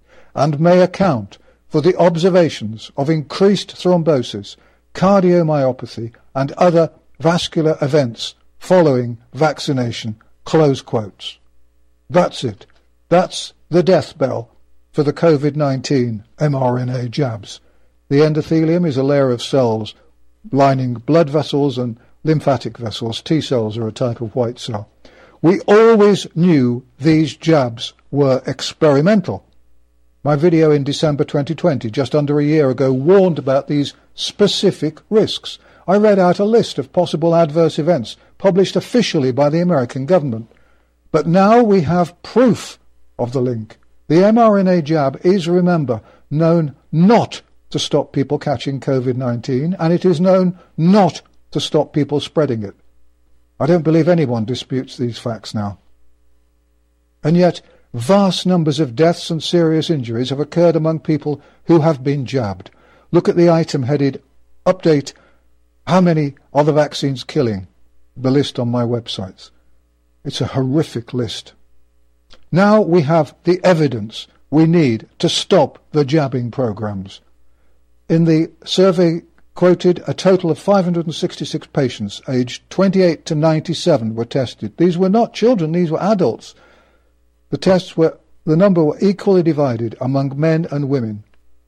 and may account for the observations of increased thrombosis, cardiomyopathy, and other vascular events following vaccination. Close quotes. That's it. That's the death bell for the COVID nineteen mRNA jabs. The endothelium is a layer of cells lining blood vessels and lymphatic vessels. T-cells are a type of white cell. We always knew these jabs were experimental. My video in December twenty twenty, just under a year ago, warned about these specific risks. I read out a list of possible adverse events published officially by the American government. But now we have proof of the link. The mRNA jab is, remember, known not to stop people catching COVID nineteen, and it is known not to stop people spreading it. I don't believe anyone disputes these facts now. And yet, vast numbers of deaths and serious injuries have occurred among people who have been jabbed. Look at the item headed, Update, how many are the vaccines killing? The list on my websites. It's a horrific list. Now we have the evidence we need to stop the jabbing programs. In the survey quoted, a total of five hundred sixty-six patients aged twenty-eight to ninety-seven were tested. These were not children, these were adults. The tests were, the number were equally divided among men and women.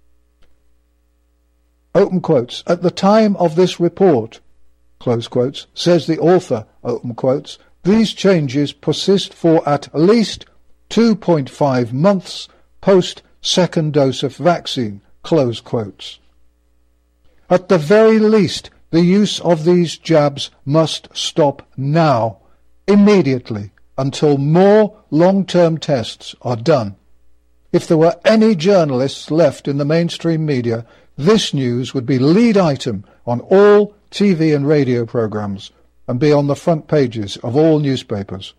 Open quotes. At the time of this report, close quotes, says the author, open quotes, these changes persist for at least two point five months post second dose of vaccine, close quotes. At the very least, the use of these jabs must stop now, immediately, until more long-term tests are done. If there were any journalists left in the mainstream media, this news would be lead item on all T V and radio programs and be on the front pages of all newspapers.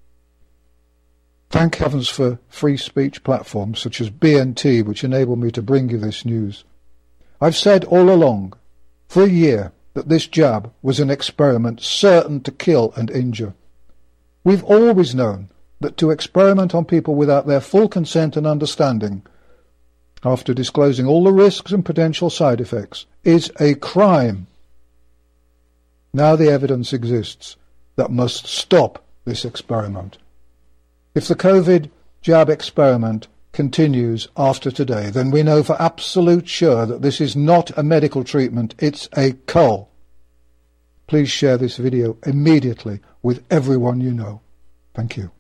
Thank heavens for free speech platforms such as B N T, which enable me to bring you this news. I've said all along, for a year, that this jab was an experiment certain to kill and injure. We've always known that to experiment on people without their full consent and understanding, after disclosing all the risks and potential side effects, is a crime. Now the evidence exists that must stop this experiment. If the COVID jab experiment continues after today, then we know for absolute sure that this is not a medical treatment, it's a cull. Please share this video immediately with everyone you know. Thank you.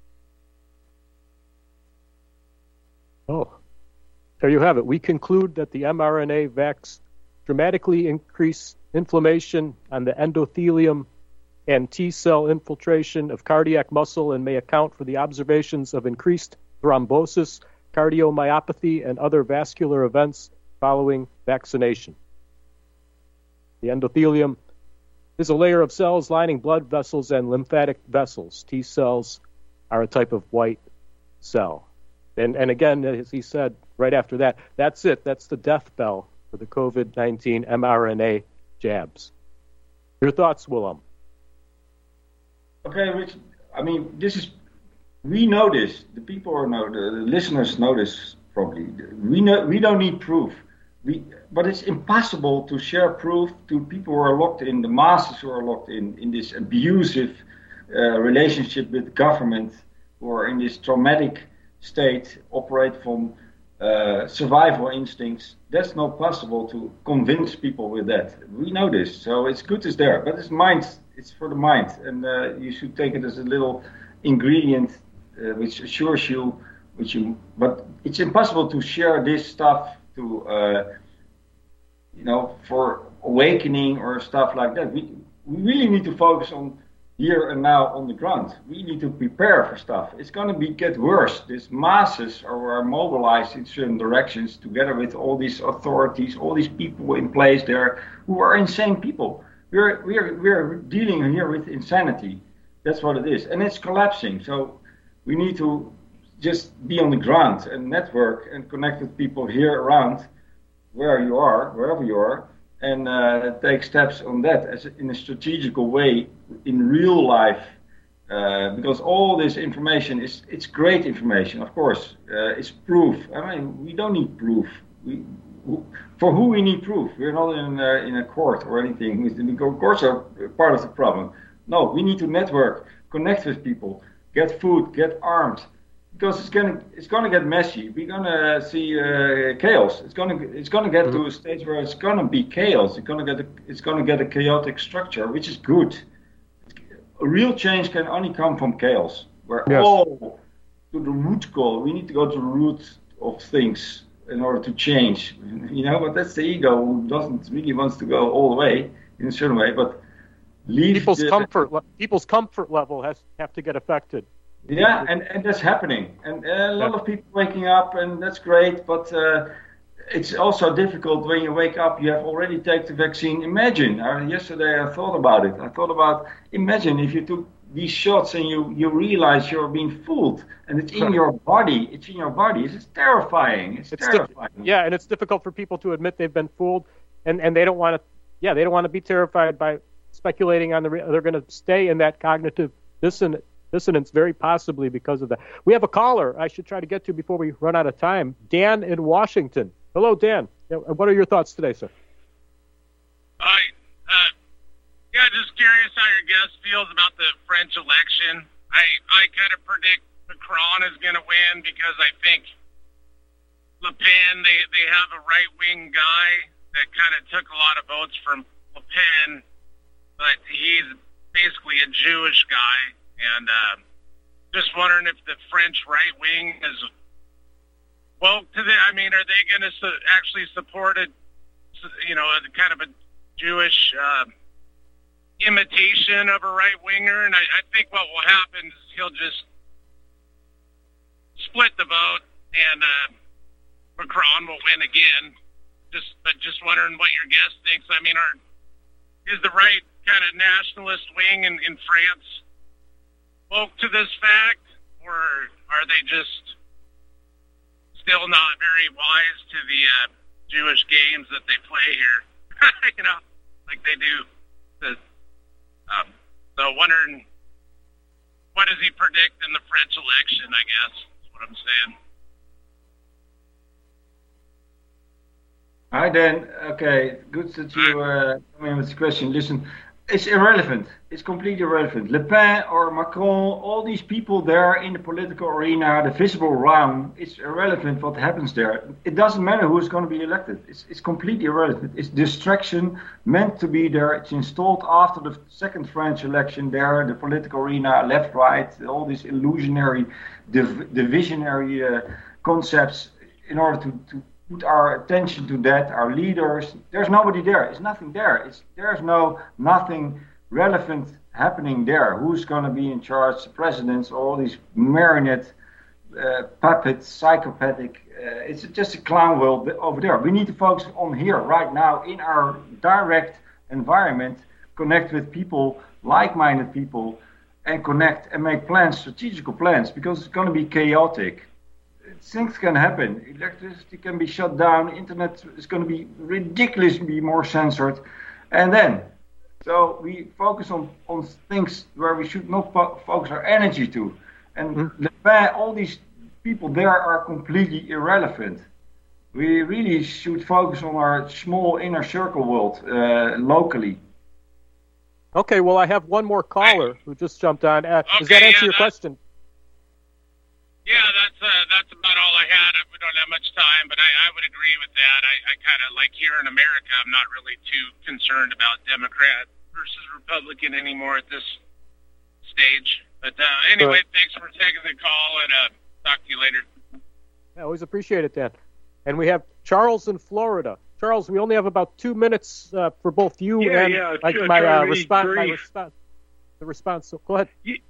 Oh, there you have it. We conclude that the mRNA vax dramatically increase inflammation on the endothelium and T-cell infiltration of cardiac muscle and may account for the observations of increased thrombosis, cardiomyopathy, and other vascular events following vaccination. The endothelium is a layer of cells lining blood vessels and lymphatic vessels. T cells are a type of white cell. And, and again, as he said right after that, that's it. That's the death bell for the COVID nineteen mRNA jabs. Your thoughts, Willem? Okay, Rich. I mean, this is, we know this. The people know, the, the listeners know this probably. We know, we don't need proof. we, but it's impossible to share proof to people who are locked in, the masses who are locked in, in this abusive uh, relationship with government, who are in this traumatic state, operate from uh, survival instincts. That's not possible to convince people with that. We know this, so it's good it's there, but it's mind, it's for the mind, and uh, you should take it as a little ingredient uh, which assures you, which you, but it's impossible to share this stuff to, uh, you know, for awakening or stuff like that. We, we really need to focus on here and now on the ground. We need to prepare for stuff. It's going to be get worse. These masses are, are mobilized in certain directions together with all these authorities, all these people in place there who are insane people. We're, we're, we're dealing here with insanity. That's what it is. And it's collapsing. So we need to just be on the ground and network and connect with people here around where you are, wherever you are, and uh, take steps on that as a, in a strategical way in real life, uh, because all this information is, it's great information, of course, uh, it's proof. I mean, we don't need proof. We, for who we need proof? We're not in a, in a court or anything. The courts are part of the problem. No, we need to network, connect with people, get food, get armed, because it's gonna it's gonna get messy. We're gonna see uh, chaos. It's gonna it's gonna get mm-hmm. to a stage where it's gonna be chaos. It's gonna get a, it's gonna get a chaotic structure, which is good. A real change can only come from chaos, where yes. all to the root cause. We need to go to the root of things in order to change. You know, but that's the ego who doesn't really wants to go all the way in a certain way, but leave people's the, comfort people's comfort level has have to get affected. Yeah, and, and that's happening. And a lot of people waking up, and that's great, but uh, it's also difficult when you wake up, you have already taken the vaccine. Imagine, uh, yesterday I thought about it. I thought about, imagine if you took these shots and you, you realize you're being fooled, and it's in your body. It's in your body. It's terrifying. It's, it's terrifying. Di- yeah, and it's difficult for people to admit they've been fooled, and, and they don't want to, yeah, they don't want to be terrified by speculating on the, re- they're going to stay in that cognitive dissonance. Dissonance, very possibly because of that. We have a caller I should try to get to before we run out of time. Dan in Washington. Hello, Dan. What are your thoughts today, sir? Hi. Uh, yeah, just curious how your guest feels about the French election. I, I kind of predict Macron is going to win because I think Le Pen, they, they have a right-wing guy that kind of took a lot of votes from Le Pen, but he's basically a Jewish guy. And uh, just wondering if the French right wing is woke to the. I mean, are they going to su- actually support a, you know, a kind of a Jewish uh, imitation of a right winger? And I, I think what will happen is he'll just split the vote, and uh, Macron will win again. Just, but just wondering what your guest thinks. I mean, are is the right kind of nationalist wing in, in France woke to this fact, or are they just still not very wise to the uh, Jewish games that they play here? You know, like they do. The, um, so wondering, what does he predict in the French election, I guess, is what I'm saying. Hi, Dan. Okay, good that you uh, come in with this question. Listen, it's irrelevant. It's completely irrelevant. Le Pen or Macron, all these people there in the political arena, the visible realm, it's irrelevant what happens there. It doesn't matter who is going to be elected. It's, it's completely irrelevant. It's distraction meant to be there. It's installed after the second French election there, the political arena, left, right, all these illusionary, div- divisionary uh, concepts in order to, to put our attention to that, our leaders. There's nobody there. It's nothing there. It's there's no nothing relevant happening there. Who's going to be in charge? The presidents, all these marionette uh, puppets, psychopathic. Uh, it's just a clown world over there. We need to focus on here, right now, in our direct environment, connect with people, like-minded people, and connect and make plans, strategical plans, because it's going to be chaotic. Things can happen. Electricity can be shut down. Internet is going to be ridiculously more censored. And then, so we focus on, on things where we should not fo- focus our energy to. And mm-hmm. Le Pen, all these people there are completely irrelevant. we really should focus on our small inner circle world uh, locally. Okay, well, I have one more caller who just jumped on. Uh, Okay, does that answer yeah, your that- question? Yeah, that's uh, that's about all I had. We don't have much time, but I, I would agree with that. I, I kind of, like here in America, I'm not really too concerned about Democrat versus Republican anymore at this stage. But uh, anyway, Right. thanks for taking the call, and uh, talk to you later. I always appreciate it, Dan. And we have Charles in Florida. Charles, we only have about two minutes uh, for both you Yeah, and yeah, my, try- my, try uh, to be response. My brief. response. The response. So go ahead.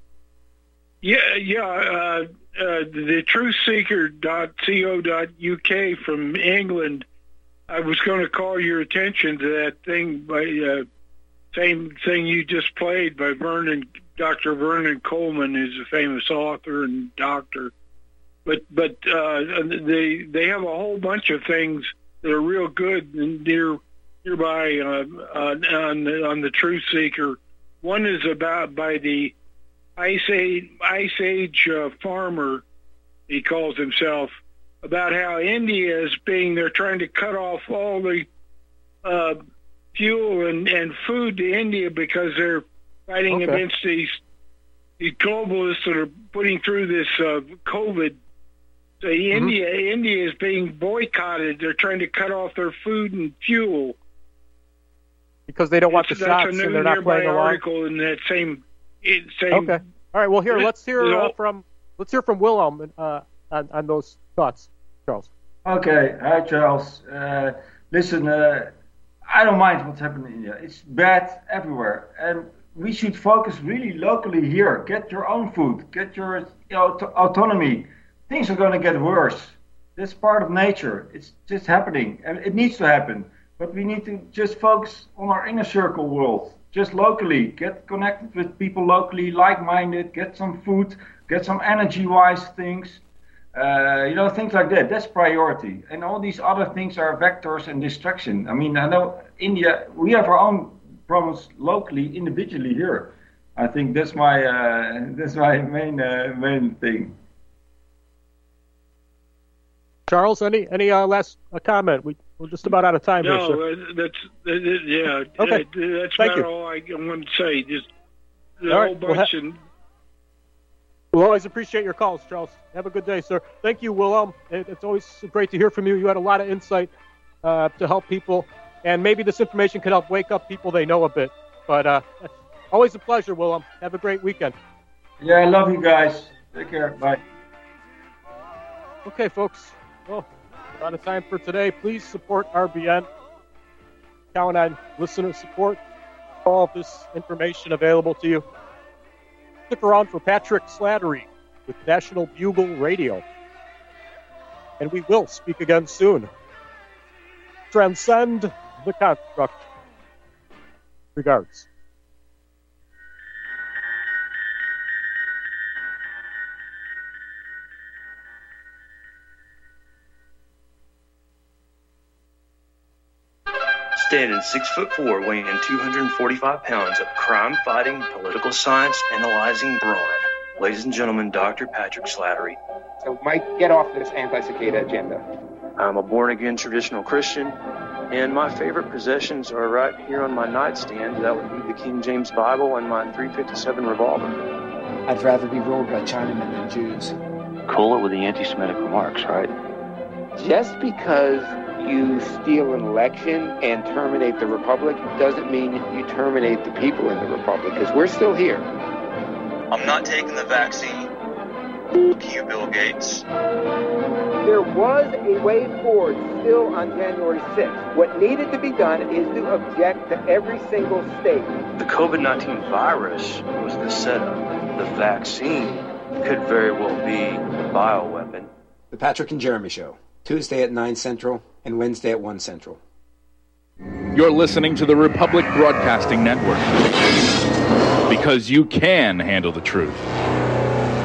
Yeah, yeah. Uh, uh, the truth seeker dot co dot U K from England. I was going to call your attention to that thing by uh, same thing you just played by Vernon, Doctor Vernon Coleman, who's a famous author and doctor. But but uh, they they have a whole bunch of things that are real good and near nearby uh, on on the, on the Truth Seeker. One is about by the Ice Age, Ice Age uh, farmer, he calls himself, about how India is being, they're trying to cut off all the uh, fuel and, and food to India because they're fighting Okay. against these, these globalists that are putting through this uh, COVID. So India, India is being boycotted. They're trying to cut off their food and fuel. Because they don't want the That's shots a new and they're not nearby playing along. article in that same, it, same. Okay. All right. Well, here Yeah, let's hear you uh, know- from let's hear from Willem uh, on on those thoughts, Charles. Okay, hi Charles. Uh, listen, uh, I don't mind what's happening in India. It's bad everywhere, and we should focus really locally here. Get your own food. Get your you know, auto- autonomy. Things are going to get worse. That's part of nature. It's just happening, and it needs to happen. But we need to just focus on our inner circle world, just locally. Get connected with people locally, like-minded. Get some food. Get some energy-wise things. Uh, you know, things like that. That's priority. And all these other things are vectors and distraction. I mean, I know India, we have our own problems locally, individually here. I think that's my uh, that's my main uh, main thing. Charles, any any uh, last uh, comment? We we're just about out of time here, No, sir. uh, that's that, that- yeah. Okay. uh, That's Thank about you. all I want to say. Just the All whole right, well, bunch ha- and We'll always appreciate your calls, Charles. Have a good day, sir. Thank you, Willem. It, it's always great to hear from you. You had a lot of insight uh, to help people, and maybe this information can help wake up people they know a bit. But uh, always a pleasure, Willem. Have a great weekend. Yeah, I love you guys. Take care. Bye. Okay, folks. Well, we're out of time for today. Please support R B N. Count on listener support. All of this information available to you. Stick around for Patrick Slattery with National Bugle Radio. And we will speak again soon. Transcend the construct. Regards. Standing six foot four, weighing two hundred forty-five pounds of crime-fighting, political science analyzing brawn. Ladies and gentlemen, Doctor Patrick Slattery. So, Mike, get off this anti-cicada agenda. I'm a born-again traditional Christian, and my favorite possessions are right here on my nightstand. That would be the King James Bible and my three fifty-seven revolver. I'd rather be ruled by Chinamen than Jews. Cool it with the anti-Semitic remarks, right? Just because you steal an election and terminate the republic doesn't mean you terminate the people in the republic, because we're still here. I'm not taking the vaccine. Fuck you, Bill Gates. There was a way forward still on January sixth. What needed to be done is to object to every single state. The COVID nineteen virus was the setup. The vaccine could very well be the bioweapon. The Patrick and Jeremy Show, Tuesday at nine Central and Wednesday at one Central. You're listening to the Republic Broadcasting Network. Because you can handle the truth.